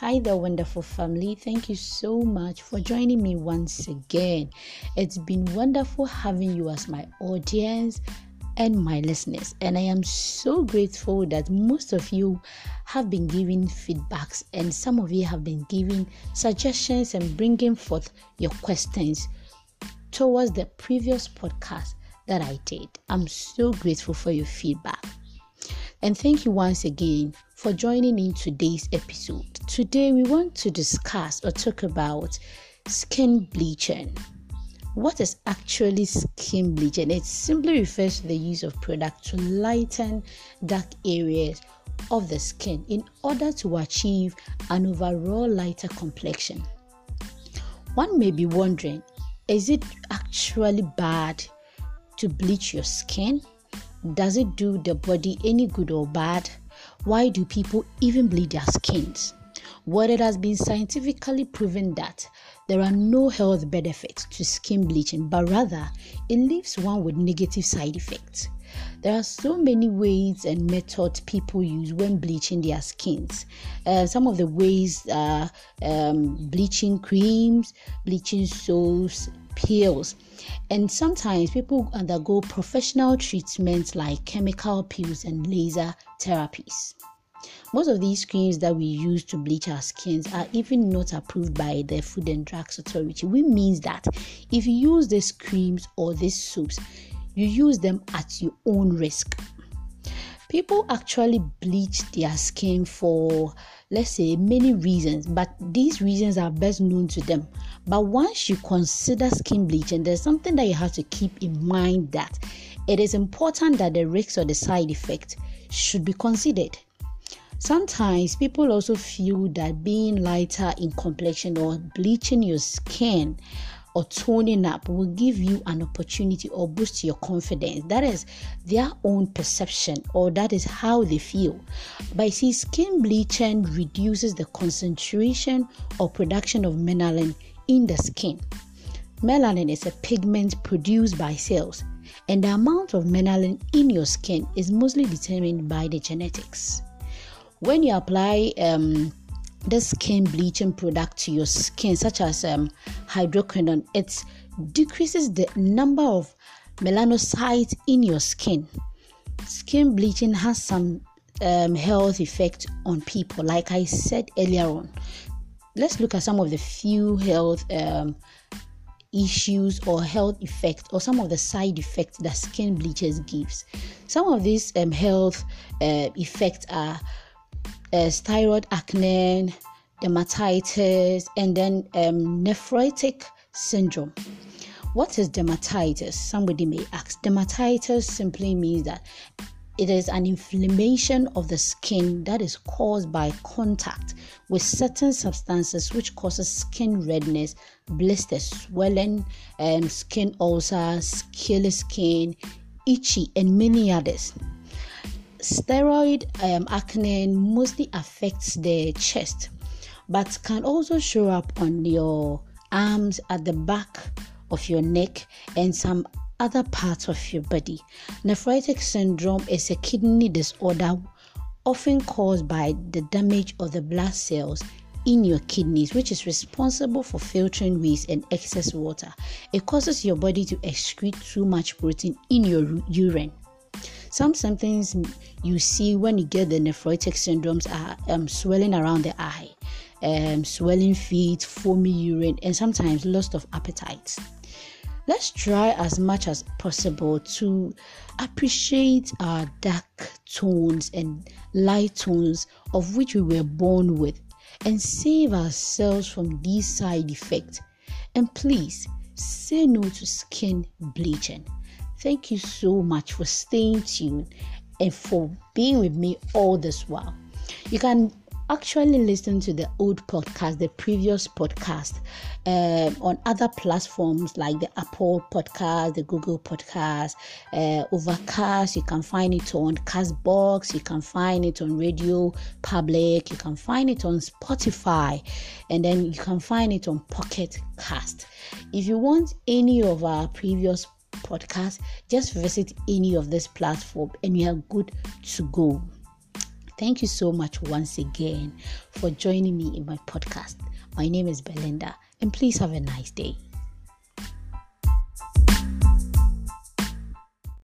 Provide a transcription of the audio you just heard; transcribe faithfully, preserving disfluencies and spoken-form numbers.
Hi there, wonderful family. Thank you so much for joining me once again. It's been wonderful having you as my audience and my listeners, and I am so grateful that most of you have been giving feedbacks and some of you have been giving suggestions and bringing forth your questions towards the previous podcast that I did. I'm so grateful for your feedback. And thank you once again for joining in today's episode. Today we want to discuss or talk about skin bleaching. What is actually skin bleaching? It simply refers to the use of product to lighten dark areas of the skin in order to achieve an overall lighter complexion. One may be wondering, is it actually bad to bleach your skin? Does it do the body any good or bad? Why do people even bleach their skins? Well, it has been scientifically proven that there are no health benefits to skin bleaching, but rather it leaves one with negative side effects. There are so many ways and methods people use when bleaching their skins. Uh, some of the ways are um, bleaching creams, bleaching soaps, pills, and sometimes people undergo professional treatments like chemical peels and laser therapies. Most of these creams that we use to bleach our skins are even not approved by the Food and Drugs Authority, which means that if you use these creams or these soaps, you use them at your own risk. People actually bleach their skin for, let's say, many reasons, but these reasons are best known to them. But once you consider skin bleaching, there's something that you have to keep in mind, that it is important that the risks or the side effect should be considered. Sometimes people also feel that being lighter in complexion or bleaching your skin or toning up will give you an opportunity or boost your confidence. That is their own perception, or that is how they feel. But see, skin bleaching reduces the concentration or production of melanin in the skin. Melanin is a pigment produced by cells, and the amount of melanin in your skin is mostly determined by the genetics. When you apply um, the skin bleaching product to your skin, such as um, hydroquinone, it decreases the number of melanocytes in your skin. Skin bleaching has some um, health effect on people, like I said earlier on. Let's look at some of the few health um, issues or health effects, or some of the side effects that skin bleachers gives. Some of these um, health uh, effects are Uh, thyroid acne, dermatitis, and then um, nephrotic syndrome. What is dermatitis? Somebody may ask. Dermatitis simply means that it is an inflammation of the skin that is caused by contact with certain substances, which causes skin redness, blisters, swelling, um, skin ulcers, scaly skin, itchy, and many others. Steroid um, acne mostly affects the chest, but can also show up on your arms, at the back of your neck, and some other parts of your body. Nephrotic syndrome is a kidney disorder often caused by the damage of the blood cells in your kidneys, which is responsible for filtering waste and excess water. It causes your body to excrete too much protein in your urine. Some symptoms you see when you get the nephrotic syndromes are um, swelling around the eye, um, swelling feet, foamy urine, and sometimes loss of appetite. Let's try as much as possible to appreciate our dark tones and light tones of which we were born with, and save ourselves from these side effects. And please say no to skin bleaching. Thank you so much for staying tuned and for being with me all this while. You can actually listen to the old podcast, the previous podcast, uh, on other platforms like the Apple Podcast, the Google Podcast, uh, Overcast. You can find it on Castbox. You can find it on Radio Public. You can find it on Spotify, and then you can find it on Pocket Cast. If you want any of our previous podcast, just visit any of this platform and you are good to go. Thank you so much once again for joining me in my podcast. My name is Belinda, and please have a nice day.